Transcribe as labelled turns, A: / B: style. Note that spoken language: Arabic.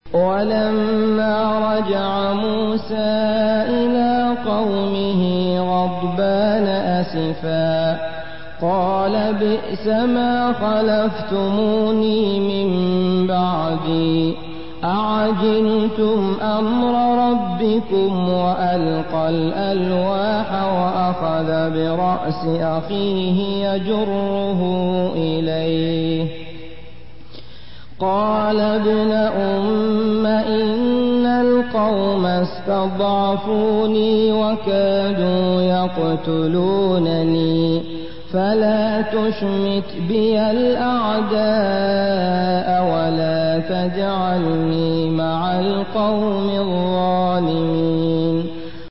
A: ولما رجع موسى إلى قومه غضبان أسفا قال بئس ما خلفتموني من بعدي أعجلتم أمر ربكم وألقى الألواح وأخذ برأس أخيه يجره إليه قال ابن أم إن القوم استضعفوني وكادوا يقتلونني فلا تشمت بي الأعداء ولا تجعلني مع القوم الظالمين